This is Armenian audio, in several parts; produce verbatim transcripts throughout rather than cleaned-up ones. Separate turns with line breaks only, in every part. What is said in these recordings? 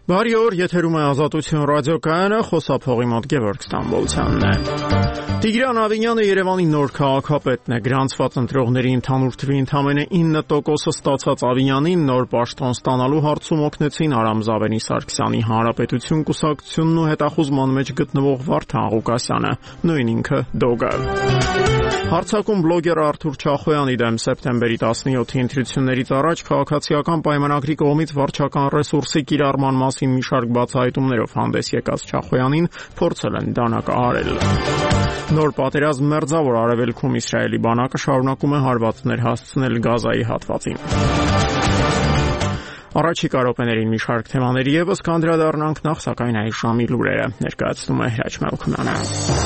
Բարի օր, եթերում է Ազատություն ռադիոկայանը, խոսափողի մոտ Գևորգ Ստամբոլցյանն է։ Տիգրան Ավինյանը Երևանի նոր քաղաքապետն է։ Գրանցված ընտրողների ընդհանուր թվի ընդամենը ինը տոկոսը ստացած Ավինյանին նոր պաշտոն ստանալու հարցում օգնեցին Արամ Զավենի Սարգսյանի Հանրապետություն կուսակցությունն ու հետախուզման մեջ գտնվող Վարդան Ղուկասյանը, նույն ինքը Դոգը։ Հարցակում բլոգեր Արթուր Չախոյանի դեմ սեպտեմբերի տասնյոթի ընտրություններից առաջ քաղաքացիական պայմանագրի կողմից վարչական ռեսուրսի կիրառման մասին մի շարք բացահայտումներով հանդես եկած Չախոյանին փորձել են դանակահարել։ Նոր պատերազմ մերձավոր արևելքում Իսրայելի բանակը շարունակում է հարվածներ հասցնել Գազայի հատվածին։ Առաջիկա րոպեներին մի շարք թեմաների ևս կանդրադառնանք, նախ սակայն այս ժամի լուրերը ներկայացնում է Հրաչ Մելքոնյանը։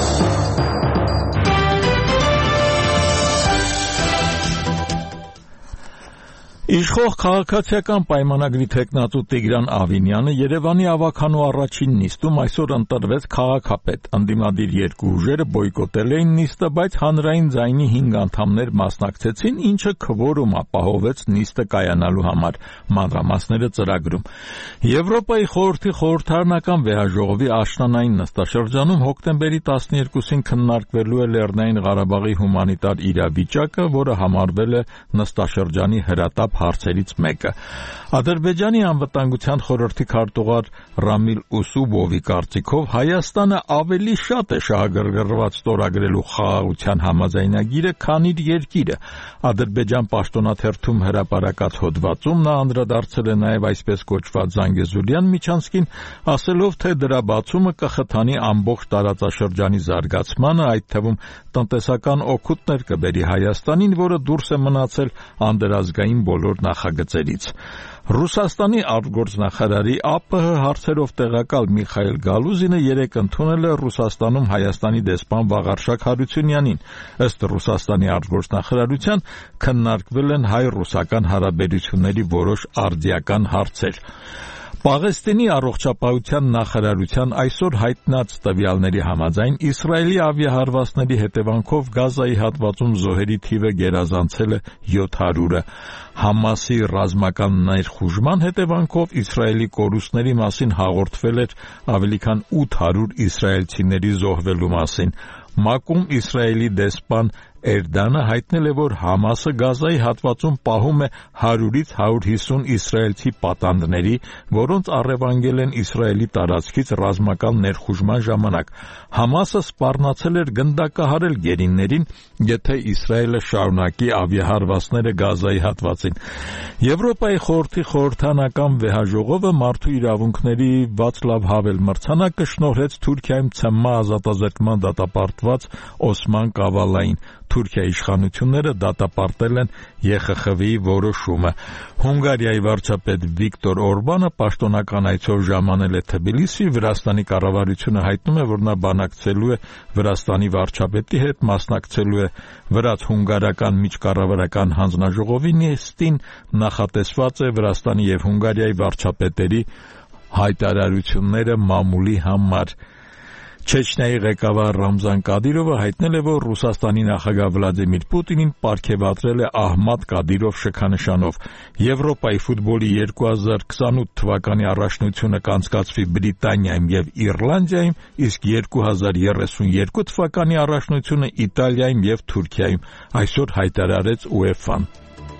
Իշխող քաղաքացիական պայմանագրի թեկնածու Տիգրան Ավինյանը Երևանի ավագանու առաջին նիստում այսօր ընտրվեց քաղաքապետ։ Ընդդիմադիր երկու ուժերը բոյկոտել էին նիստը, բայց հանրային ձայնի հինգ անդամներ մասնակցեցին, ինչը քվորում ապահովեց նիստը կայանալու համար։ Մանրամասները ծրագրում։ Եվրոպայի խորհրդի խորհրդարանական վեհաժողովի աշնանային նստաշրջանում հոկտեմբերի տասներկուսին քննարկվելու է Լեռնային Ղարաբաղի հումանիտար իրավիճակը, որը համարվել է նստաշրջանի հրատապ հարցերից մեկը։ Ադրբեջանի անվտանգության խորհրդի քարտուղար Ռամիլ Ուսուբովի կարծիքով Հայաստանը ավելի շատ է շահագրգռված ստորագրելու խաղաղության համաձայնագիրը, քան իր երկիրը։ Ադրբեջան պաշտոնաթերթում հրապարակած հոդվածում նա անդրադարձել է նաև այսպես կոչված Զանգեզուրյան միջանցքին, ասելով, թե դրա բացումը կխթանի ամբողջ տարածաշրջանի զարգացմանը, այդ թվում տնտեսական օգուտներ կբերի Հայաստանին, որը դուրս է մնացել անդրազգային բոլոր նախագծերից։ Ռուսաստանի արտգործնախարարի ԱՊՀ հարցերով տեղակալ Միխայել Գալուզինը երեկ ընդունել է Ռուսաստանում Հայաստանի դեսպան Վաղարշակ Հարությունյանին։ Ըստ Ռուսաստանի արտգործնախարարության քննարկվել են հայ-ռուսական հարաբերությունների որոշ արդիական հարցեր։ Պաղեստինի առողջապահության նախարարության այսօր հայտնած տվյալների համաձայն Իսրայելի ավիահարվածների հետևանքով Գազայի հատվածում զոհերի թիվը գերազանցել է յոթ հարյուրը։ Համասի ռազմական ներխուժման հետևանքով Իսրայելի կորուստների մասին հաղորդվել էր ավելի քան ութ հարյուր իսրայելցիների զոհվելու մասին։ ՄԱԿ-ում Իսրայելի դեսպան Էրդանը հայտնել է, որ Համասը Գազայի հատվածում պահում է հարյուրից հարյուր հիսուն իսրայելցի պատանդների, որոնց առևանգել են Իսրայելի տարածքից ռազմական ներխուժման ժամանակ։ Համասը սպառնացել էր գնդակահարել գերիներին, եթե Իսրայելը շարունակի ավիահարվածները Գազայի հատվածին։ Եվրոպայի խորհրդի խորհրդարանական վեհաժողովը մարդու իրավունքների Վացլավ Հավել մրցանակը շնորհեց Թուրքիայում ՑՄ ազատազրկման դատապարտված Օսման Կավալային։ Թուրքիայի իշխանությունները դատապարտել են ԵԽԽՎ-ի որոշումը։ Հունգարիայի վարչապետ Վիկտոր Օրբանը պաշտոնական այցով ժամանել է Թբիլիսի, Վրաստանի կառավարությունը հայտնում է, որ նա բանակցելու է Վրաստանի վարչապետի հետ, մասնակցելու է վրաց-հունգարական միջկառավարական հանձնաժողովի նիստին, նախատեսված է Վրաստանի եւ Հունգարիայի վարչապետերի հայտարարությունները մամուլի համար։ Չեչնիայի ղեկավար Ռամզան Կադիրովը հայտնել է, որ Ռուսաստանի նախագահ Վլադիմիր Պուտինին պարգևատրել է Ահմադ Կադիրով շքանշանով։ Եվրոպայի ֆուտբոլի երկու հազար քսանութ թվականի առաջնությունը կանցկացվի Բրիտանիայում եւ Իռլանդիայում, իսկ երկու հազար երեսունյերկու թվականի առաջնությունը Իտալիայում եւ Թուրքիայում, այսօր հայտարարեց ՈՒԵՖԱ-ն։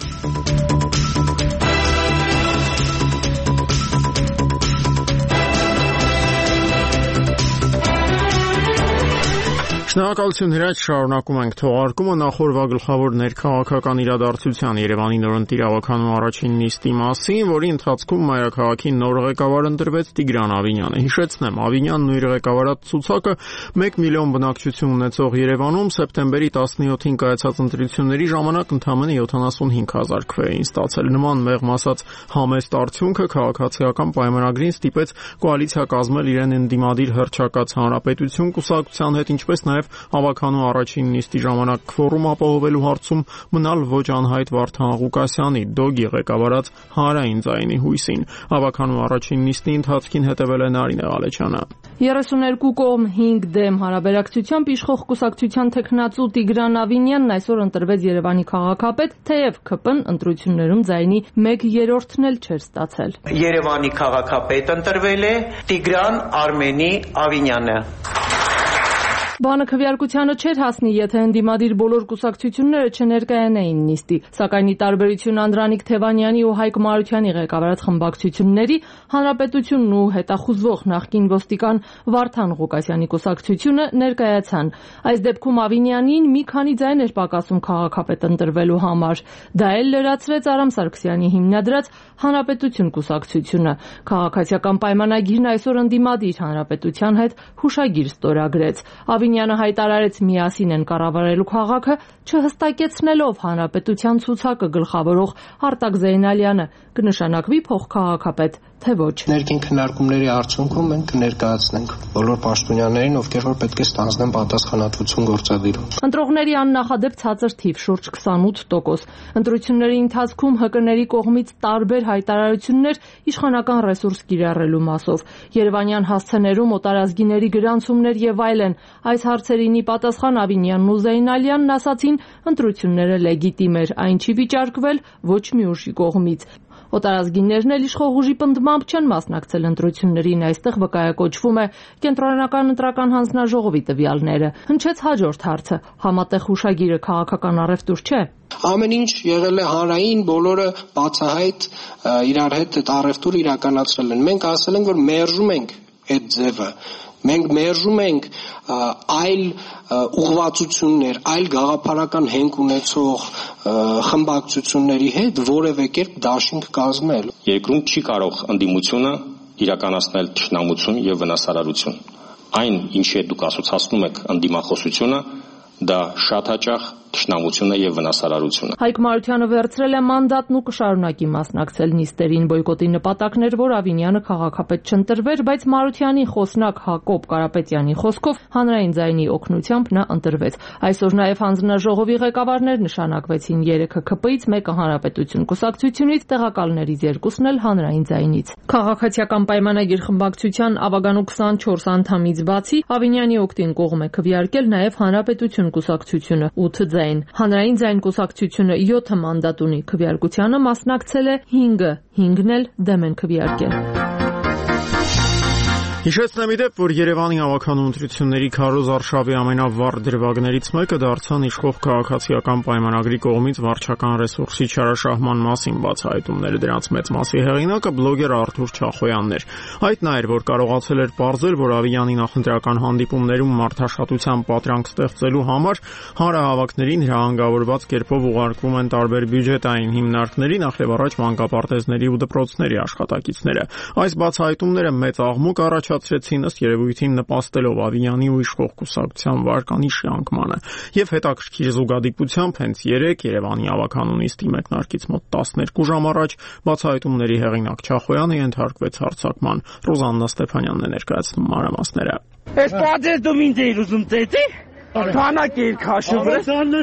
Շնորհակալություն Հրաչ, շարունակում ենք թողարկումը նախորդ գլխավոր ներքաղաքական իրադարձության Երևանի նորընտիր ավագանու առաջին նիստի մասին, որի ընթացքում մայրաքաղաքի նոր ղեկավար ընտրվեց Տիգրան Ավինյանը։ Հիշեցնեմ, Ավինյանն ու իր ղեկավարած ցուցակը մեկ միլիոն բնակչություն ունեցող Երևանում սեպտեմբերի տասնյոթին կայացած ընտրությունների ժամանակ ընդամենը յոթանասունհինգ հազար քվե էին ստացել։ Նման մեղմ ասած համեստ արդյունքը քաղաքացիական պայմանագրին ստիպեց կոալիցիա կազմել իրեն ընդդիմադիր հռչակած Հանրապետություն կուսակցության հետ, ինչպես նաև նաև ավականու առաջին նիստի ժամանակ քվորում ապահովելու հարցում մնալ ոչ անհայտ Վարդան Ղուկասյանի դոգի ղեկավարած Հանրային ձայնի հույսին։ Ավականու առաջին նիստի ընթացքին հետևել է Նարինե Ղալեչյանը։
երեսուներկու կողմ հինգ դեմ հարաբերակցությամբ իշխող կուսակցության թեկնածու Տիգրան Ավինյանն այսօր ընտրվեց Երևանի քաղաքապետ, թեև ՔՊ-ն ընտրություններում ձայնի մեկ երրորդն էլ չէր ստացել։
Երևանի քաղաքապետ ընտրվել է Տիգրան Արմենի Ավինյանը։
Բանը քվեարկությանը չէր հասնի, եթե ընդդիմադիր բոլոր կուսակցությունները չներկայանային նիստի, սակայն ի տարբերություն Անդրանիկ Թևանյանի ու Հայկ Մարությանի ղեկավարած խմբակցությունների, Հանրապետությունն ու հետախուզվող նախկին ոստիկան Վարդան Ղուկասյանի կուսակցությունը ներկայացան։ Այս դեպքում Ավինյանին մի քանի ձայն էր պակասում քաղաքապետ ընտրվելու համար։ Դա էլ լրացրեց Արամ Սարգսյանի հիմնադրած Հանրապետություն կուսակցությունը։ Քաղաքացիական պայմանագիրն այսօր ընդդիմադիր Հանրապետության հետ հուշագիր ստորագրեց։ Ավինյանը հայտարարեց միասին են կառավարելու քաղաքը, չհստակեցնելով Հանրապետության ցուցակը գլխավորող Արտակ Զեյնալյանը կնշանակվի փոխքաղաքապետ, թե ոչ։
Ներքին քննարկումների արդյունքում մենք կներկայացնենք բոլոր պաշտոնյաներին, ովքեր որ պետք է ստանձնեն պատասխանատվություն գործադիրում։
Ընտրողների աննախադեպ ցածր թիվ շուրջ քսանութ տոկոս։ Ընտրությունների ընթացքում ՀԿ-ների կողմից տարբեր հայտարարություններ իշխանական ռեսուրս կիրառելու մասով։ Երևանյան հասցեներում օտարազգիների գրանցումներ եւ այլն։ Այս հարցերին ի պատասխան Ավինյանն ու Զեյնալյանն ասացին, ընտրությունները լեգիտիմ էր, այն չի վիճարկվել ոչ մի ուժի կողմից։ Օտարազգիներն էլ իշխող ուժի պնդմամբ չեն մասնակցել ընտրություններին, այստեղ վկայակոչվում է Կենտրոնական ընտրական հանձնաժողովի տվյալները։ Հնչեց հաջորդ հարցը՝ համատեղ հուշագիրը քաղաքական առևտուր չէ։
Ամեն ինչ եղել է հանրային, բոլորը բացահայտ իրար հետ այդ առևտուր իրականացրել են։ Մենք ասել ենք, որ մերժում ենք այդ ձևը։ Մենք մերժում ենք այլ ուղղվածություններ, այլ գաղափարական հենք ունեցող խմբակցությունների հետ որևէ կերպ դաշինք կազմել։
Երկրում չի կարող ընդդիմությունը իրականացնել թշնամություն եւ վնասարարություն։ Այն, ինչի հետ դուք ասոցացնում եք ընդդիմախոսությունը, դա շատ հաճախ թշնամությունը եւ վնասարարությունը։
Հայկ Մարությանը վերցրել է մանդատն ու կշարունակի մասնակցել նիստերին։ Բոյկոտի նպատակն էր, որ Ավինյանը քաղաքապետ չընտրվեր, բայց Մարությանի խոսնակ Հակոբ Կարապետյանի խոսքով հանրային ձայնի օգնությամբ նա ընտրվեց։ Այսօր նաեւ հանձնաժողովի ղեկավարներ նշանակվեցին երեքը ՔՊ-ից, մեկը Հանրապետություն կուսակցությունից, տեղակալներից երկուսն էլ հանրային ձայնից։ Քաղաքացիական պայմանագիր խմբակցության ավագանու քսանչորս անդամից բացի Ավինյանի օգտին կողմ է քվեարկել նաեւ Հանրապետություն կուսակցությունը ութ ձայն։ Հանրային ձայն կուսակցությունը յոթ մանդատ ունի, քվեարկությանը մասնակցել է հինգը, հինգն էլ դեմ են քվեարկել։
Հիշեցնեմ ի դեպ, որ Երևանի ավականու ընտրությունների քարոզ արշավի ամենավառ դրվագներից մեկը դարձան իշխող քաղաքացիական պայմանագրի կողմից վարչական ռեսուրսի չարաշահման մասին բացահայտումները։ Դրանց մեծ մասի հեղինակը բլոգեր Արթուր Չախոյանն էր։ Այդ նա էր, որ կարողացել էր պարզել, որ Ավինյանի նախընտրական հանդիպումներում մարդաշատության պատրանք ստեղծելու համար հանրահավաքներին հրահանգավորված կերպով ուղարկվում են տարբեր բյուջետային հիմնարկների, նախ եւ առաջ մանկապարտեզների ու դպրոցների աշխատակիցները։ Այս բացահայտումները մեծ աղմուկ առաջ ացրեցին ըստ երևույթին նպաստելով Ավինյանի ու իշխող կուսակցության վարկանիշի անկմանը։ Եվ հետաքրքիր զուգադիպությամբ հենց երեկ Երևանի ավականու նիստի մեկնարկից մոտ տասներկու ժամ առաջ բացահայտումների հեղինակ Չախոյանը ենթարկվեց հարձակման։ Ռոզաննա Ստեփանյանն է ներկայացնում մանրամասները։
Այս պատերազմը դու ինձ էիր ուզում տետի։ Բանակ էր քաշում։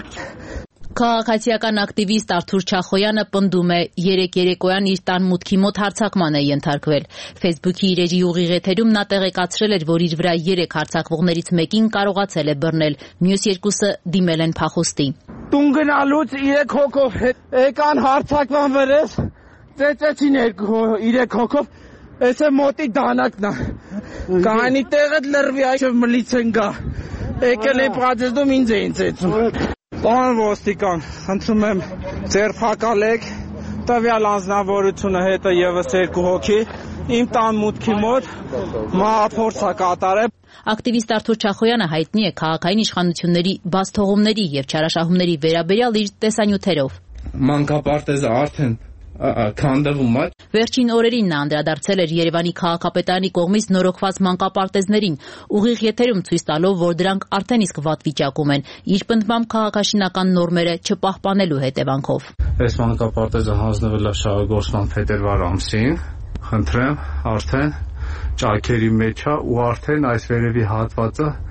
Քաղաքացիական ակտիվիստ Արթուր Չախոյանը պնդում է, երեք երեկոյան իր տան մուտքի մոտ հարձակման է ենթարկվել։ Facebook-ի իր էջի ուղիղ եթերում նա տեղեկացրել էր, որ իր վրա երեք հարձակվողներից մեկին կարողացել է բռնել, մյուս երկուսը դիմել են փախուստի։
Տուն գնալուց երեք հոգով եկան հարձակման վրես, ծեծեցին երեք հոգով, այս է մոտի դանակն է։ Կանի տեղը լրվի այժմ մլիցեն գա։ Եկել է պատերազմում ինձ էին ծեծում։ Պարոն ոստիկան, խնդրում եմ ձերբակալեք տվյալ անձնավորությունը հետը եւս երկու հոգի իմ տան մուտքի մոտ մահափորձ է կատարել։
Ակտիվիստ Արթուր Չախոյանը հայտնի է քաղաքային իշխանությունների բացթողումների եւ չարաշահումների վերաբերյալ իր տեսանյութերով։
Մանկապարտեզը արդեն քանդվում է։
Վերջին օրերին նա անդրադարձել էր Երևանի քաղաքապետարանի կողմից նորոգված մանկապարտեզներին, ուղիղ եթերում ցույց տալով, որ դրանք արդեն իսկ վատ վիճակում են, իր պնդմամբ քաղաքաշինական նորմերը չպահպանելու հետևանքով։
Այս մանկապարտեզը հանձնվել է շահագործման փետրվար ամսին, խնդրեմ, արդեն ճաքերի մեջ է ու արդեն այս վերևի հատվածը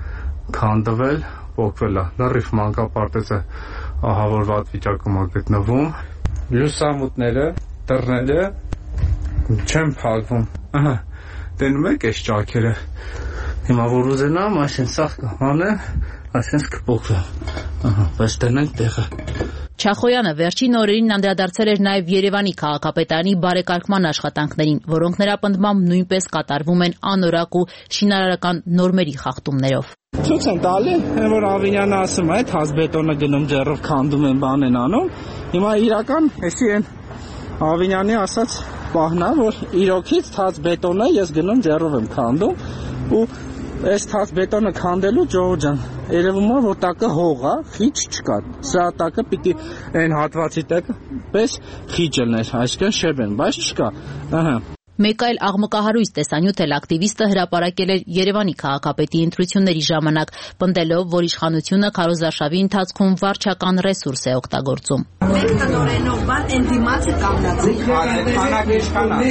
քանդվել, փոկվել է։ Լրիվ մանկապարտեզը ահավորված վիճակում է գտնվում։ Լուսամուտները, դռները չեն փակվում։ Ահա, տենում եք այս ճաքերը։ Հիմա որ ուզենամ, այսինքն սաղ կհանեմ, այսինքն կփոկվեմ։ Ահա, բայց տնենք տեղը։
Չախոյանը վերջին օրերին անդրադարձել էր նաև Երևանի քաղաքապետարանի բարեկարգման աշխատանքներին, որոնք նրա պնդմամբ նույնպես կատարվում են անորակ ու շինարարական նորմերի խախտումներով։
Ցույց են տալի, որ Ավինյանը ասում է, թաց բետոնը գնում ջեռով քանդում են, բան են անում։ Հիմա իրական էսի են Ավինյանի ասած պահն է, որ իրոքից թաց բետոնը ես գնում ջեռով եմ քանդում ու այս թաց բետոնը քանդելու Ջոհ ջան, երևում է որ տակը հող է, խիչ չկա։ Սա տակը պիտի այն հատվածի տակ պես խիչ լիներ, այսինքն շեբ են, բայց չկա։ Ահա։
Մեկ այլ աղմկահարույց տեսանյութ էլ ակտիվիստը հրապարակել էր Երևանի քաղաքապետի ընտրությունների ժամանակ, պնդելով, որ իշխանությունը քարոզարշավի ընթացքում վարչական ռեսուրս է օգտագործում։
Մենք տնօրենով բան ընդդիմացը կանգնացի։
Քանակ իշխան է։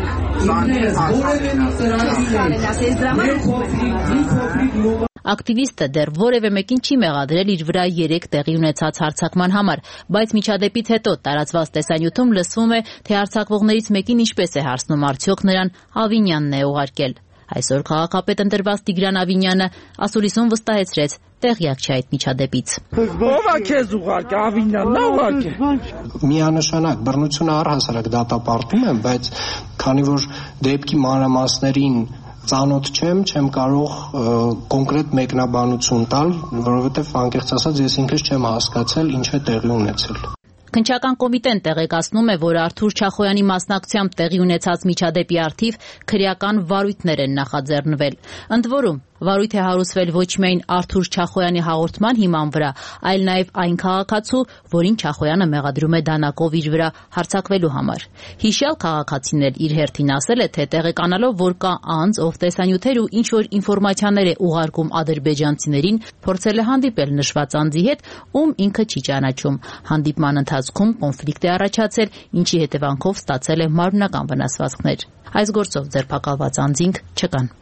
քանակ
Ակտիվիստը դեռ որևէ մեկին չի մեղադրել իր վրա երեք տեղի ունեցած հարձակման համար, բայց միջադեպից հետո տարածված տեսանյութում լսվում է, թե հարձակվողներից մեկին ինչպես է հարցնում արդյոք նրան Ավինյանն է ուղարկել։ Այսօր քաղաքապետ ընտրված Տիգրան Ավինյանը ասուլիսում վստահեցրեց, տեղյակ չէ այդ միջադեպից։
Ո՞վ է քեզ ուղարկել, Ավինյանն է ուղարկել։
Միանշանակ բռնությունը առհասարակ դատապարտում եմ, բայց քանի որ դեպքի մանրամասներին ծանոթ չեմ, չեմ կարող կոնկրետ մեկնաբանություն տալ, որովհետև անկեղծ ասած ես ինքս չեմ հասկացել ինչ է տեղի ունեցել։
Քննչական կոմիտեն տեղեկացնում է, որ Արթուր Չախոյանի մասնակցությամբ տեղի ունեցած միջադեպի առթիվ քրեական վարույթներ են նախաձեռնվել։ Ընդ որում, վարույթ է հարուցվել ոչ միայն Արթուր Չախոյանի հաղորդման հիման վրա, այլ նաև այն քաղաքացու, որին Չախոյանը մեղադրում է դանակով իր վրա հարձակվելու համար։ Հիշյալ քաղաքացին էլ իր հերթին ասել է, թե տեղեկանալով, որ կա անձ, ով տեսանյութեր ու ինչ-որ ինֆորմացիաներ է ուղարկում ադրբեջանցիներին, փորձել է հանդիպել նշված անձի հետ, ում ինքը չի ճանաչում։ Հանդիպման ընթացքում կոնֆլիկտ է առաջացել, ինչի հետևանքով ստացել է մարմնական վնասվածքներ։ Այս գործով ձերբակալված անձինք չկան։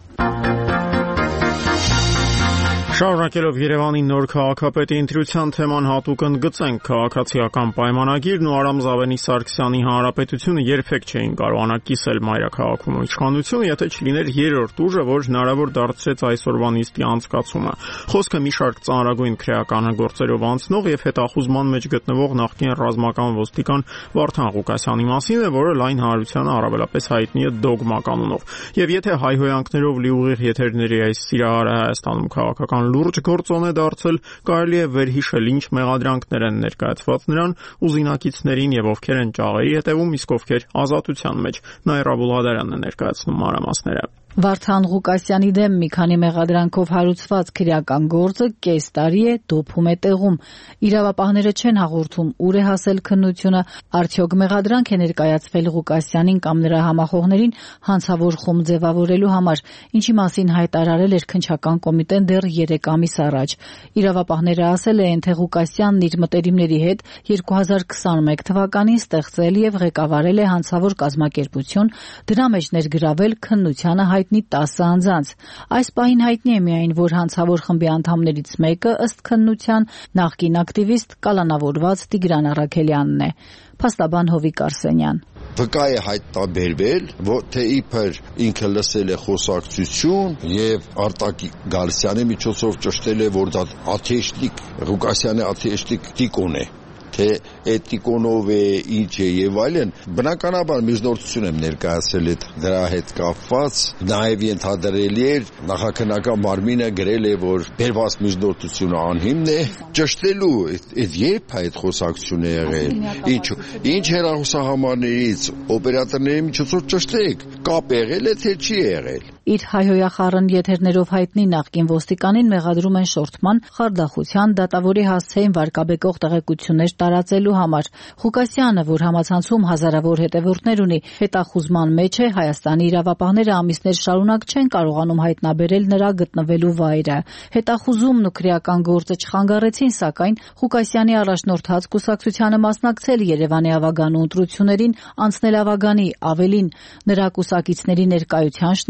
Շարունակելով Երևանի նոր քաղաքապետի ընտրության թեման հատուկ ընդգծենք քաղաքացիական պայմանագիրն ու Արամ Զավենի Սարգսյանի հանրապետությունը երբեք չէին կարողանա կիսել մայրաքաղաքում իշխանությունը, եթե չլիներ երրորդ ուժը, որ հնարավոր դարձրեց այսօրվա նիստի անցկացումը։ Խոսքը մի շարք ծանրագույն քրեական գործերով անցնող եւ հետախուզման մեջ գտնվող նախկին ռազմական ոստիկան Վարդան Ղուկասյանի մասին է, որը լայն հանրությանը առավելապես հայտնի է դոգմա կանոնով։ Եվ եթե հայհոյանքներով լի ուղիղ եթերների այս սիրահարը Հայաստանում քաղաքական լուրջ գործոն է դարձել, կարելի է վերհիշել ինչ մեղադրանքներ են ներկայացված նրան ու զինակիցներին եւ ովքեր են ճաղերի հետևում, իսկ ովքեր ազատության մեջ։ Նաիրա Բուլղադարյանն է ներկայացնում մանրամասները։
Վարդան Ղուկասյանի դեմ մի քանի մեղադրանքով հարուցված քրեական գործը կես տարի է դոփում է տեղում։ Իրավապահները չեն հաղորդում ուր է հասել քննությունը, արդյոք մեղադրանք է ներկայացվել Ղուկասյանին կամ նրա համախոհներին հանցավոր խումբ ձևավորելու համար, ինչի մասին հայտարարել էր քննչական կոմիտեն դեռ երեք ամիս առաջ։ Իրավապահները ասել են, թե Ղուկասյանն իր մտերիմների հետ երկու հազար քսաներորդ թվականին ստեղծել եւ ղեկավարել է հանցավոր կազմակերպություն, դրա մեջ ներգրավել քննությանը հայտնի տասը անձանց։ Այս պահին հայտնի է միայն, որ հանցավոր խմբի անդամներից մեկը ըստ քննության նախկին ակտիվիստ կալանավորված Տիգրան Առաքելյանն է։ Փաստաբան Հովիկ Արսենյան։
Վկա է հայտնաբերվել, որ թե իբր ինքը լսել է խոսակցություն եւ Արտակի Գալստյանի միջոցով ճշտել է, որ դա աթեշտիկ Ղուկասյանի աթեշտիկ տիկոն է, թե այդ տիկոնով է, ինչ է եւ այլն։ Բնականաբար միջնորդություն եմ ներկայացրել այդ դրա հետ կապված, նաեւ ենթադրելի էր նախաքննական մարմինը գրել է, որ բերված միջնորդությունը անհիմն է, ճշտելու այդ երբ է այդ խոսակցությունը եղել, ինչ ինչ հեռախոսահամարներից օպերատորների միջոցով ճշտեք, կապ եղել է թե չի եղել։
Իր հայհոյախառն եթերներով հայտնի նախկին ոստիկանին մեղադրում են շորթման, խարդախության, դատավորի հասցեին վարկաբեկող տեղեկություններ տարածելու համար։ Ղուկասյանը, որ համացանցում հազարավոր հետևորդներ ունի, հետախուզման մեջ է, Հայաստանի իրավապահները ամիսներ շարունակ չեն կարողանում հայտնաբերել նրա գտնվելու վայրը։ Հետախուզումն ու քրեական գործը չխանգարեցին, սակայն Ղուկասյանի առաջնորդած կուսակցությանը մասնակցել Երևանի ավագանու ընտրություններին, անցնել ավագանի ավելին նրա կուսակիցների ներկայության շնորհիվ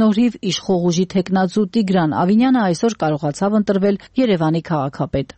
իշխող ուժի թեկնածու Տիգրան Ավինյանը այսօր կարողացավ ընտրվել Երևանի քաղաքապետ։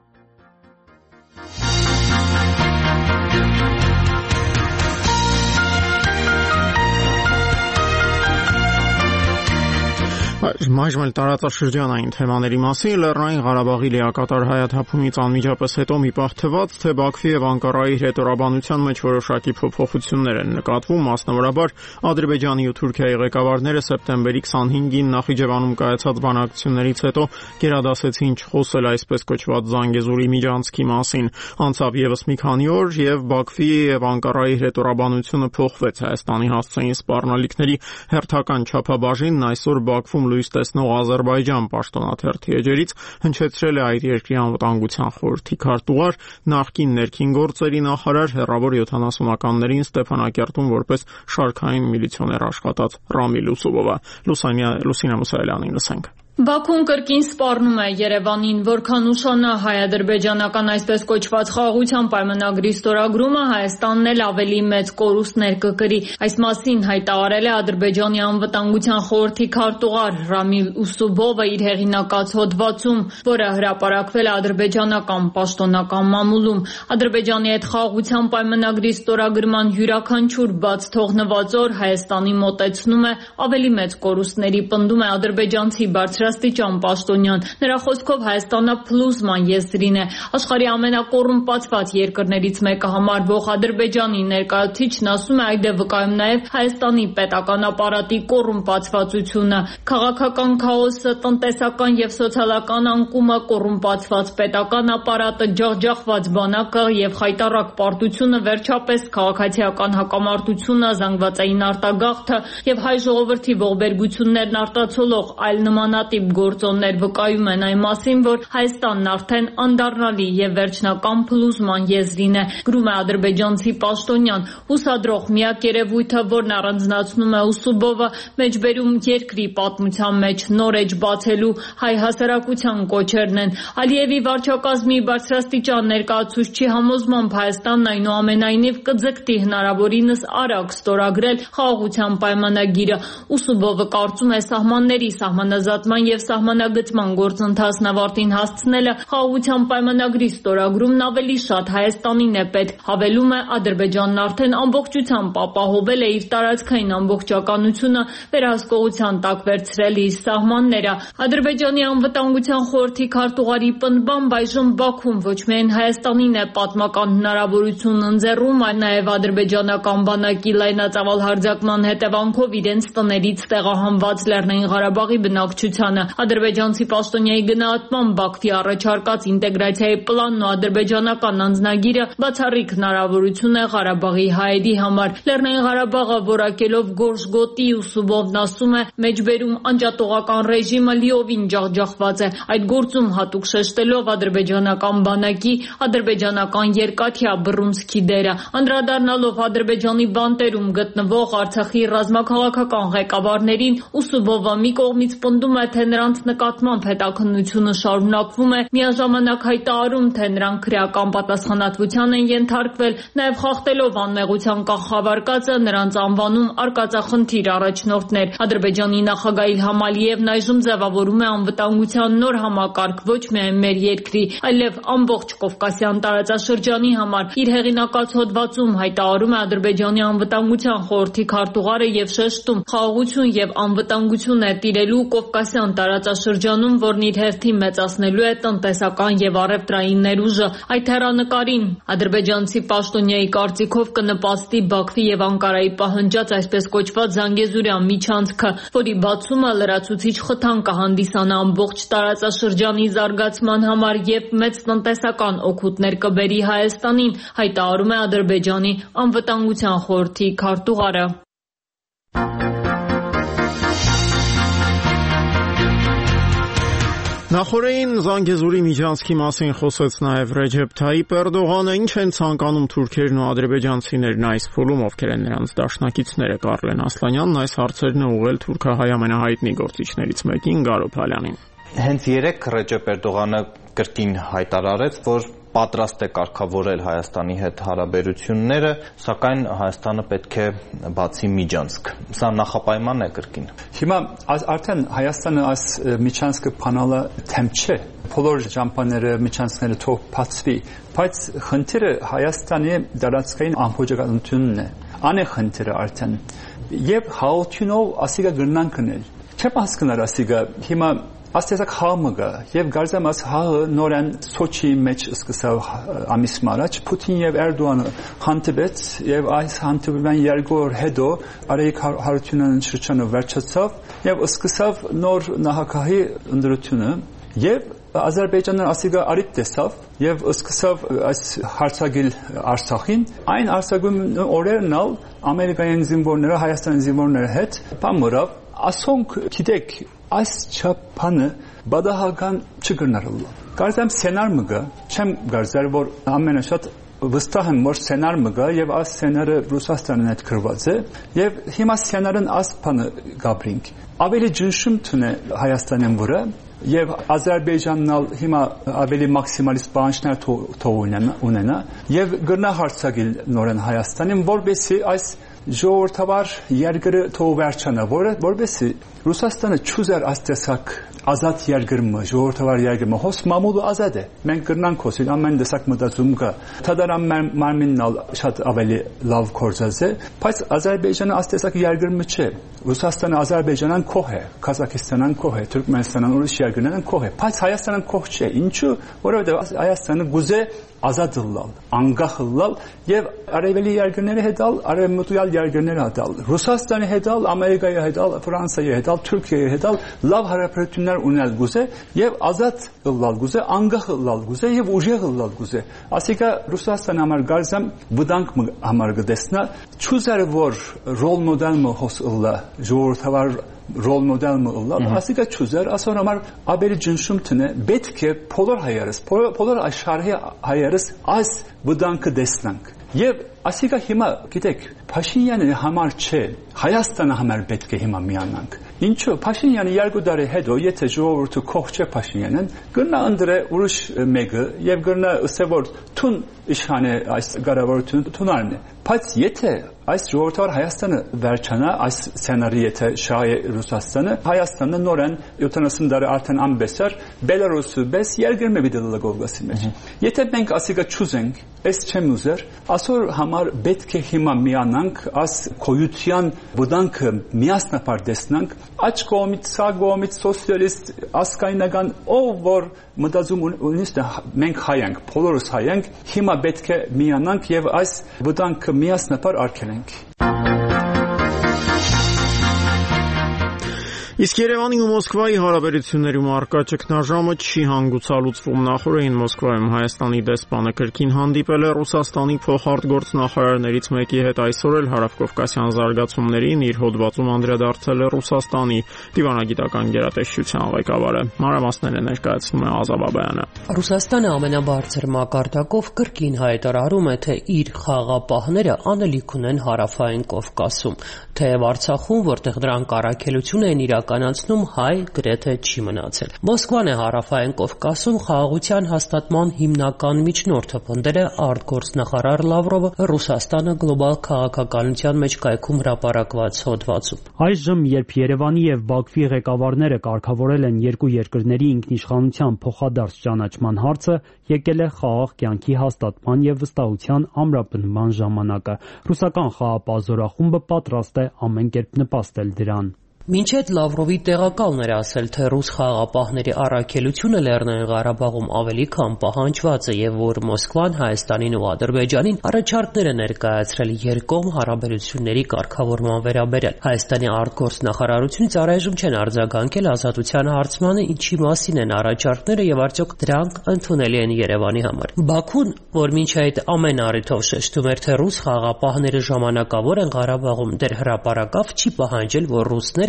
Այժմ էլ տարածաշրջանային թեմաների մասին Լեռնային Ղարաբաղի լիակատար հայաթափումից անմիջապես հետո մի պահ թվաց, թե Բաքվի եւ Անկարայի հետորաբանության մեջ որոշակի փոփոխություններ են նկատվում, մասնավորաբար Ադրբեջանի ու Թուրքիայի ղեկավարները սեպտեմբերի քսանհինգին Նախիջևանում կայացած բանակցություններից հետո գերադասեցին չխոսել այսպես կոչված Զանգեզուրի միջանցքի մասին։ Անցավ եւս մի քանի օր եւ Բաքվի եւ Անկարայի հետորաբանությունը փոխվեց։ Հայաստանի հասցեին սպառնալիքների հերթական չափաբաժինն այսօր Բաքվում լույս տեսնող Ադրբեջան պաշտոնաթերթի էջերից հնչեցրել է այդ երկրի անվտանգության խորհրդի քարտուղար, նախկին ներքին գործերի նախարար, հեռավոր յոթանասունականներին Ստեփանակերտում որպես շարքային միլիցիոներ աշխատած Ռամիլ Ուսուբովը։ Լուսինա Մուսայելյանին լսենք։
Բաքուն կրկին սպառնում է Երևանին, որքան ուշանա հայ-ադրբեջանական այսպես կոչված խաղաղության պայմանագրի ստորագրումը, Հայաստանն էլ ավելի մեծ կորուստներ կկրի։ Այս մասին հայտարարել է Ադրբեջանի անվտանգության խորհրդի քարտուղար Ռամիլ Ուսուբովը իր հեղինակած հոդվածում, որը հրապարակվել է ադրբեջանական պաշտոնական մամուլում։ Ադրբեջանի հետ խաղաղության պայմանագրի ստորագրման յուրաքանչյուր բաց թողնված օր Հայաստանի մոտեցնում է ավելի մեծ կորուստների, պնդում է ադրբեջանցի բարձր Աստիճան Պաշտոնյան։ Նրա խոսքով Հայաստանը փլուզման եզրին է։ Աշխարհի ամենակոռումպացված երկրներից մեկը համարվող Ադրբեջանի ներկայացուցիչն ասում է, այդ է վկայում նաև Հայաստանի պետական ապարատի կոռումպացվածությունը։ Քաղաքական քաոսը, տնտեսական եւ սոցիալական անկումը, կոռումպացված պետական ապարատը, ջախջախված բանակը եւ խայտառակ պարտությունը, վերջապես քաղաքացիական հակամարտությունը, զանգվածային արտագաղթը եւ հայ ժողովրդի ողբերգություններն արտացոլող այլ նմանատիպ գործոններ վկայում են այն մասին, որ Հայաստանն արդեն անդառնալի եւ վերջնական փլուզման եզրին է, գրում է ադրբեջանցի պաշտոնյան։ Հուսադրող միակ երևույթը, որն առանձնացնում է Ուսուբովը, մեջբերում երկրի պատմության մեջ նոր էջ բացելու հայ հասարակության կոչերն են։ Ալիևի վարչակազմի բարձրաստիճան ներկայացուցչի համոզմամբ Հայաստանն այնուամենայնիվ կձգտի հնարավորինս արագ ստորագրել խաղաղության պայմանագիրը։ Ուսուբովը կարծում է սահմանների սահմանազատման եւ սահմանագծման գործընթացն ավարտին հասցնելը խաղաղության պայմանագրի ստորագրումն ավելի շատ Հայաստանին է պետք։ Հավելում է, Ադրբեջանն արդեն ամբողջությամբ ապահովել է իր տարածքային ամբողջականությունը, վերահսկողության տակ վերցրել իր սահմանները։ Ադրբեջանի անվտանգության խորհրդի քարտուղարի պնդմամբ այժմ Բաքուն ոչ միայն Հայաստանին է պատմական հնարավորություն ընձեռում, այլ նաեւ ադրբեջանական բանակի լայնածավալ հարձակման հետևանքով իրենց տներից տեղահանված Լեռնային Ղարաբաղի բնակչությանը։ Ադրբեջանցի պաշտոնյայի գնահատմամբ Բաքվի առաջարկած ինտեգրացիայի պլանն ու ադրբեջանական անձնագիրը բացառիկ հնարավորություն է Ղարաբաղի հայերի համար։ Լեռնային Ղարաբաղը որակելով գորշ գոտի, Ուսուբովն ասում է, մեջբերում անջատողական ռեժիմը լիովին ջախջախված է։ Այդ գործում հատուկ շեշտելով ադրբեջանական բանակի, ադրբեջանական երկաթյա բռունցքի դերը, անդրադառնալով Ադրբեջանի բանտերում գտնվող Արցախի ռազմաքաղաքական ղեկավարներին, Ուսուբովը մի կողմից պնդում է, թե նրանց նկատմամբ հետաքննությունը շարունակվում է, միաժամանակ հայտարարում, թե նրանք քրեական պատասխանատվության են ենթարկվել, նաև խախտելով անմեղության կանխավարկածը, նրանց անվանում արկածախնդիր առաջնորդներ։ Ադրբեջանի նախագահ Իլհամ Ալիևն այժմ ձևավորում է անվտանգության նոր համակարգ ոչ միայն մեր երկրի, այլև ամբողջ Կովկասյան տարածաշրջանի համար։ Իր հեղինակած հոդվածում հայտարարում է Ադրբեջանի անվտանգության խորհրդի քարտուղարը եւ շեշտում, խաղաղություն եւ անվտանգություն է տիրելու Կովկասյան տարածաշրջանում, որն իր հերթին մեծացնելու է տնտեսական եւ առևտրային ներուժը։ Այդ հեռանկարին ադրբեջանցի պաշտոնյայի կարծիքով կնպաստի Բաքվի եւ Անկարայի պահանջած այսպես կոչված Զանգեզուրյան միջանցքը, որի բացումը լրացուցիչ խթան կհանդիսանա ամբողջ տարածաշրջանի զարգացման համար եւ մեծ տնտեսական օգուտներ կբերի Հայաստանին, հայտարարում է Ադրբեջանի անվտանգության խորհրդի քարտուղարը։
Նախորդին Զանգեզուրի միջանցքի մասին խոսեց նաև Ռեջեփ Թայիպ Էրդողանը, ինչ են ցանկանում թուրքերն ու ադրբեջանցիներն այս փուլում, ովքեր են նրանց դաշնակիցները։ Կարլեն Ասլանյանն այս հարցերն է ուղղել թուրքահայ ամենահայտնի գործիչներից մեկին Գարո Փալյանին։
Հենց երեք Ռեջեփ Էրդողանը կրկին հայտարարեց, որ պատրաստ է կարգավորել Հայաստանի հետ հարաբերությունները, սակայն Հայաստանը պետք է բացի միջանցք։ Սա նախապայման է կրկին։
Հիմա արդեն Հայաստանը այս միջանցքը բանալը թեմ չէ։ Բոլոր ճամփաները, միջանցքները թող բացվի, բայց խնդիրը Հայաստանի դարածքային ամբողջականությունն է։ Ան է խնդիրը արդեն։ Եվ հաղորդյունով ասիգա գրնան կնել։ Չեմ հասկանում ասիգա հիմա Աստեզակ հաղը գա եւ գարձամ աս հաղը նորեն Սոչի մեջ սկսավ ամիս մարաջ Պուտին եւ Էրդողանը հանդիպեց եւ այս հանդիպման երկու օր հետո արեիք հարությունն շրջանը վերջացավ եւ սկսավ նոր նահանգահի ընդրությունը եւ Ադրբեջանը ասիգա արիտ տեսավ եւ սկսավ այս հարցագիլ Արցախին այն Արցախում օրերն ալ ամերիկյան զինվորները Հայաստանի զինվորների հետ բամորավ ասոնք գիտեք այս չափանը բադահական չգնարել։ Կարծեմ սցենար մգա, չեմ գարձար որ ամենաշատ վստահ եմ որ սցենար մգա եւ այս սցենարը Ռուսաստանն հետ գրված է եւ հիմա սցենարն ասփանը գաբրինք։ Ավելի ջնշում թունե Հայաստանին վրա եւ Ադրբեջանն ալ հիմա ավելի մաքսիմալիստ բանջներ թող ունենա եւ գրնա հարցակիլ նորեն Հայաստանին որբեսի այս ժողովրդավար երկրը թող վերջանա, որը որբեսի Ռուսաստանը չուզեր աստեսակ ազատ երկրը, ժողովրդավար երկրը, հոս մամուլը ազատ է։ Մենք կրնանք հոսել ամեն տեսակ մտածում կա։ Թադարան մարմինն ալ շատ ավելի լավ կորզած է, բայց Ադրբեջանը աստեսակ երկրը չէ։ Ռուսաստանը Ադրբեջանան կող է, Կազախստանան կող է, Թուրքմենստանան ուրիշ երկրներն կող է, բայց Հայաստանն կող չէ։ Ինչու՞, որովհետեւ Հայաստանը գուզե ազատ լալ, անգախ լալ եւ արևելի երկրների հետ ալ, արևմտյալ երկրների հետ ալ, Ռուսաստանի հետ ալ, Ամերիկայի հետ ալ, Ֆրանսիայի հետ ալ, Թուրքիայի հետ ալ լավ հարաբերություններ ունել գուզե եւ ազատ լալ գուզե, անգախ լալ գուզե եւ ուժեղ լալ գուզե։ Ասիկա Ռուսաստանը համար գարզամ վտանգ համար գտեսնա, չուզեր որ ռոլ մոդելը հոս լա, ժողովրդավար rol model mi ollar? Asika çözer. Asor amar aberi cünsüm tüne betke polar hayarız. Polar, polar aşarhi hayarız az budankı deslank. Yev asika hima gidek. Paşinyanı hamar çe. Hayastana hamar betke hima miyanank. İnço Paşinyanı yargıdarı hedo yete joğurtu kohçe Paşinyanın. Gırna andre uruş megi. Yev gırna ısevor tun işhane garavortun tunarne. Pas yete Ays joğurtar Hayastanı verçana ays senariyete şaye Rusastanı Hayastanı noren yutanasındarı artan ambeser Belarus'u bes yer girme bidalı golgası meç. Yete bank asiga çuzenk es çemuzer asor hamar betke hima miyanank as koyutyan budank miyasna pardesnank aç komit sağ komit sosyalist as kaynagan o vor mıdazum uniste menk hayank polorus hayank hima betke miyanank yev as budank miyasna par arkelen
Իսկ Երևանի ու Մոսկվայի հարաբերություններում առկա ճգնաժամը չի հանգուցալուծվում նախորդին Մոսկվայում Հայաստանի դեսպանը կրկին հանդիպել է Ռուսաստանի փոխարտգործնախարարներից մեկի հետ այսօր էլ հարավկովկասյան զարգացումներին իր հոդվածում անդրադարձել է Ռուսաստանի դիվանագիտական գերատեսչության ղեկավարը մանրամասները ներկայացնում է Ազա Բաբայանը
Ռուսաստանը ամենաբարձր մակարդակով կրկին հայտարարում է թե իր խաղապահները անելիք ունեն հարավային Կովկասում թեև Արցախում որտեղ դրանք առաքելություն են իրականացնում հայ գրեթե չի մնացել։ Մոսկվան է հարավային Կովկասում խաղաղության հաստատման հիմնական միջնորդը պնդել է արտգործնախարար Լավրովը Ռուսաստանը գլոբալ քաղաքականության մեջ կայքում հրապարակված հոդվածում։
Այժմ երբ Երևանի եւ Բաքվի ղեկավարները կարգավորել են երկու երկրների ինքնիշխանության փոխադարձ ճանաչման հարցը, եկել է խաղաղ կյանքի հաստատման եւ վստահության ամրապնդման ժամանակը։ Ռուսական խաղապահ զորախումբը պատրաստ է ամեն կերպ նպաստել դրան։
Մինչեդ Լավրովի տեղակալն էր ասել, թե ռուս խաղապահների առաքելությունը Լեռնային Ղարաբաղում ավելի քան պահանջված է եւ որ Մոսկվան Հայաստանին ու Ադրբեջանին առաջարկներ է ներկայացրել երկկողմ հարաբերությունների կարգավորման վերաբերյալ։ Հայաստանի արտգործնախարարությունից առայժմ չեն արձագանքել ազատության հարցմանը, ինչի մասին են առաջարկները եւ արդյոք դրանք ընդունելի են Երևանի համար։ Բաքուն, որ մինչ այդ ամեն առիթով շեշտում էր, թե ռուս խաղապահները ժամանակավոր են Ղարաբաղում, դեռ հրապարակավ չի պահանջել, որ ռուսները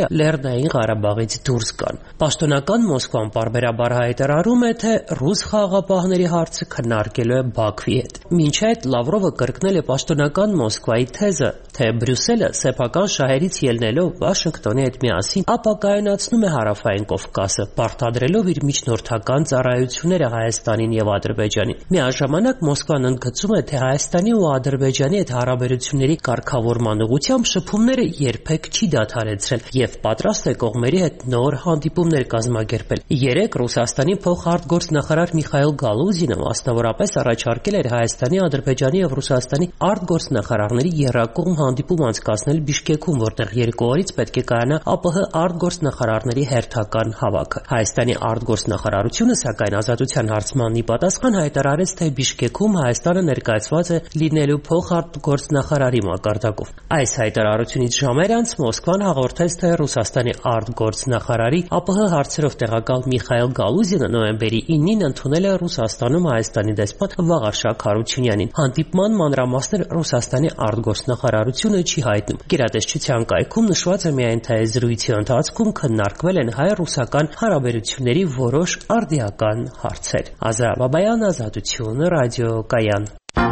Լեռնային Ղարաբաղից դուրս գան։ Պաշտոնական Մոսկվան պարբերաբար հայտարարում է, թե ռուս խաղաղապահների հարցը քննարկելու է Բաքվի հետ։ Մինչ այդ Լավրովը կրկնել է պաշտոնական Մոսկվայի թեզը, թե Բրյուսելը սեփական շահերից ելնելով Վաշինգտոնի հետ միասին ապակայունացնում է Հարավային Կովկասը, պարտադրելով իր միջնորդական ծառայությունները Հայաստանին եւ Ադրբեջանին։ Միաժամանակ Մոսկվան ընդգծում է, թե Հայաստանի ու Ադրբեջանի հետ հարաբերությունների կարգավորման ուղղությամբ շփումները երբեք չի դադարեցրել եւ պատրաստ է կողմերի հետ նոր հանդիպումներ կազմակերպել։ Երեկ Ռուսաստանի փոխարտգործնախարար Միխայիլ Գալուզինը մասնավորապես առաջարկել էր Հայաստանի, Ադրբեջանի եւ Ռուսաստանի արտգործնախարարների եռակողմ հանդիպում անցկացնել Բիշկեքում, որտեղ երկու օրից պետք է կայանա ԱՊՀ արտգործնախարարների հերթական հավաքը։ Հայաստանի արտգործնախարարությունը, սակայն Ազատության հարցմանի պատասխան հայտարարեց, թե Բիշկեքում Հայաստանը ներկայացված է լինելու փոխարտգործնախարարի մակարդակով։ Այս հայտարարությունից ժամեր անց Մոսկվան հաղորդեց, թե Ռուսաստանի արտգործնախարարի ԱՊՀ հարցերով տեղակալ Միխայիլ Գալուզինը նոյեմբերի ինին ընդունել է Ռուսաստանում Հայաստանի դեսպան Վաղարշակ Հարությունյանին։ Հանդիպման մանրամասներ Ռուսաստանի արտգործնախարարությունը չի հայտնում։ Գերատեսչության կայքում նշված է միայն, թե զրույցի ընթացքում քննարկվել են հայ-ռուսական հարաբերությունների որոշ արդիական հարցեր։ Ազրա Բաբայան, Ազատություն, ռադիոկայան։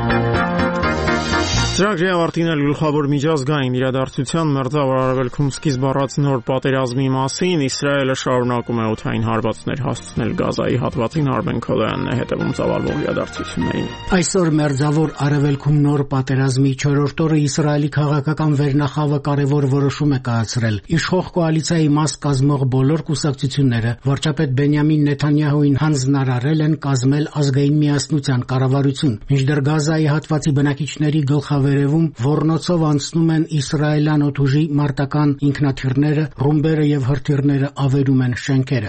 Ծրագրի ավարտին էլ գլխավոր միջազգային իրադարձության մերձավոր արևելքում սկիզբ առած նոր պատերազմի մասին Իսրայելը շարունակում է օդային հարվածներ հասցնել Գազայի հատվածին։ Արմեն Քոլոյանն է հետևում ծավալվող իրադարձություններին։
Այսօր մերձավոր արևելքում նոր պատերազմի չորրորդ օրը Իսրայելի քաղաքական վերնախավը կարևոր որոշում է կայացրել։ Իշխող կոալիցիայի մաս կազմող բոլոր կուսակցությունները վարչապետ Բենյամին Նեթանյահուին հանձնարարել են կազմել ազգային միասնության կառավարություն, մինչդեռ Գազայի հատվածի բնակիչների գլխավերևում ոռնոցով անցնում են իսրայելյան օդուժի մարտական ինքնաթիռները, ռումբերը եւ հրթիռները ավերում են շենքերը։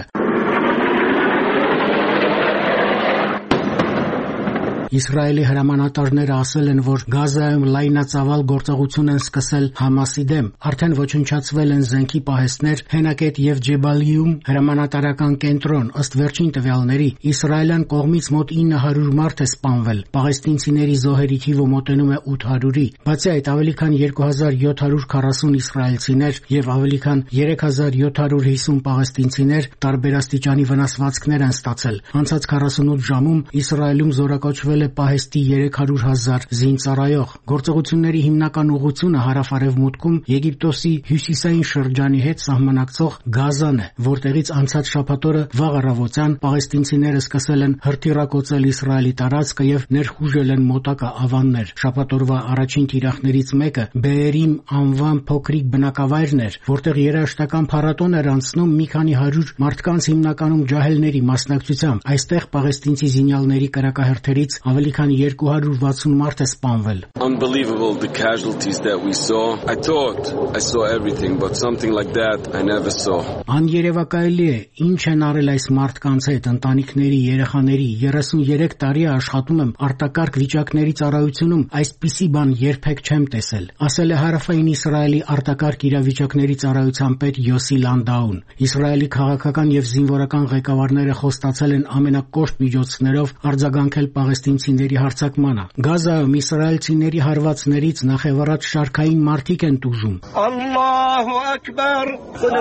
Իսրայելի հրամանատարները ասել են, որ Գազայում լայնածավալ գործողություն են սկսել Համասի դեմ։ Արդեն ոչնչացվել են զենքի պահեստներ, Հենակետ եւ Ջեբալիում հրամանատարական կենտրոն։ Ըստ վերջին տվյալների, իսրայելյան կողմից մոտ ինը հարյուր մարդ է սպանվել։ Պաղեստինցիների զոհերի թիվը մոտենում է ութ հարյուրի։ Բացի այդ, ավելի քան երկու հազար յոթ հարյուր քառասուն իսրայելցիներ եւ ավելի քան երեք հազար յոթ հարյուր հիսուն պաղեստինցիներ տարբերաստիճանի վնասվածքներ են ստացել։ Անցած քառասունութ ժամում Իսրայելում զորակոչվել է պահեստի երեք հարյուր հազար զինծառայող։ Գործողությունների հիմնական ուղղությունը հարավ-արևմուտքում Եգիպտոսի հյուսիսային շրջանի հետ սահմանակցող Գազան է, որտեղից անցած շաբաթօրը վաղ առավոտյան պաղեստինցիները սկսել են հրթիռակոծել Իսրայելի տարածքը եւ ներխուժել են մոտակա ավաններ։ Շաբաթօրվա առաջին թիրախներից մեկը Բեերիմ անվան փոքրիկ բնակավայրն էր, որտեղ երաժշտական փառատոն էր անցնում մի քանի հարյուր մարդկանց, հիմնականում ջահելների մասնակցությամբ։ Այստեղ պաղեստինցի զինյալների կրակահերթերից ավելի քան երկու հարյուր վաթսուն մարդ է սպանվել։
Unbelievable the casualties that we saw. I thought I saw everything, but something like that I never saw.
Աներևակայելի է, ինչ են արել այս մարդկանց հետ, ընտանիքների, երեխաների։ երեսունյերեք տարի է աշխատում եմ արտակարգ վիճակների ծառայությունում, այսպիսի բան երբեք չեմ տեսել, ասել է Հարավային Իսրայելի արտակարգ իրավիճակների ծառայության պետ Յոսի Լանդաուն։ Իսրայելի քաղաքական եւ զինվորական ղեկավարները խոստացել են ամենակոշտ միջոցներով արձագանքել պաղեստինցիների հարձակմանը։ Գազայում իսրայելցիների հարվածներից նախևառաջ շարքային մարտիկ են տուժում։
Ալլահու ակբար։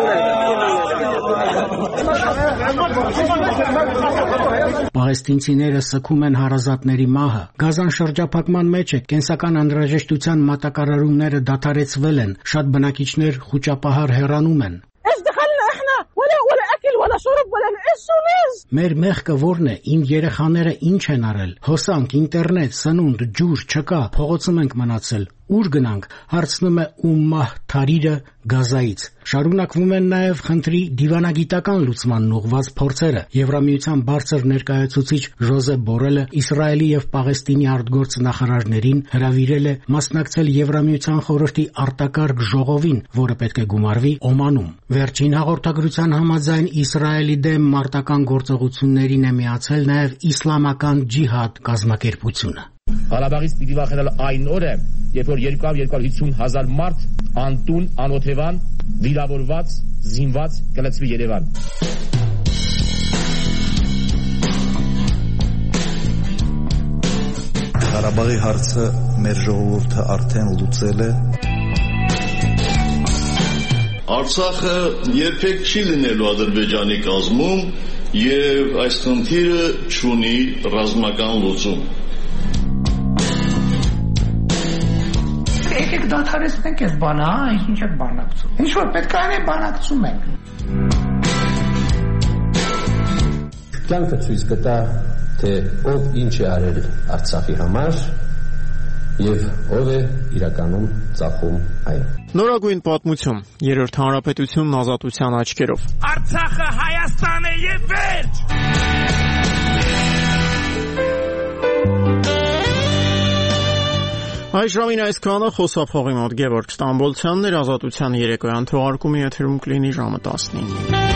Պաղեստինցիները սգում են հարազատների մահը։ Գազան շրջափակման մեջ է, կենսական անհրաժեշտության մատակարարումները դադարեցվել են, շատ բնակիչներ խուճապահար հեռանում են։ Մեր մեղքը ո՞րն է, իմ երեխաները ինչ են արել։ Հոսանք, ինտերնետ, սնունդ, ջուր չկա, փողոցում ենք մնացել։ Ուր գնանք, հարցնում է Ումմահ Թարիրը Գազայից։ Շարունակվում են նաև խնդրի դիվանագիտական լուծմանն ուղղված փորձերը։ Եվրամիության բարձր ներկայացուցիչ Ժոզեփ Բորելը Իսրայելի եւ Պաղեստինի արտգործնախարարներին հրավիրել է մասնակցել Եվրամիության խորհրդի արտակարգ ժողովին, որը պետք է գումարվի Օմանում։ Վերջին հաղորդագրության համաձայն Իսրայելի դեմ մարտական գործողություններին է միացել նաև Իսլամական ջիհադ կազմակերպությունը։
Ղարաբաղից պիտի վախենալ այն օրը, երբ որ երկու հարյուր հիսուն հազար մարդ անտուն, անօթևան, վիրավորված, զինված կլցվի Երևան։
Ղարաբաղի հարցը մեր ժողովուրդը արդեն լուծել է։ Արցախը երբեք չի լինելու Ադրբեջանի կազմում եւ այս խնդիրը չունի ռազմական լուծում։
Եկեք դադարեցնենք այս բանը, հա, ինչ եք բանակցում։ Ինչ որ պետք է անենք, բանակցում ենք։
Կյանքը ցույց կտա, թե ով ինչ է արել Արցախի համար եւ ով է իրականում ծախում այն։
Նորագույն պատմություն, երրորդ հանրապետությունն ազատության աչքերով։
Արցախը Հայաստան է եւ վերջ։
Այս ժամին այսքանը խոսափողի մոտ Գևորգ Ստամբոլցյանն էր, ազատության երեկոյան թողարկումի եթերում կլինի ժամը տասնինը։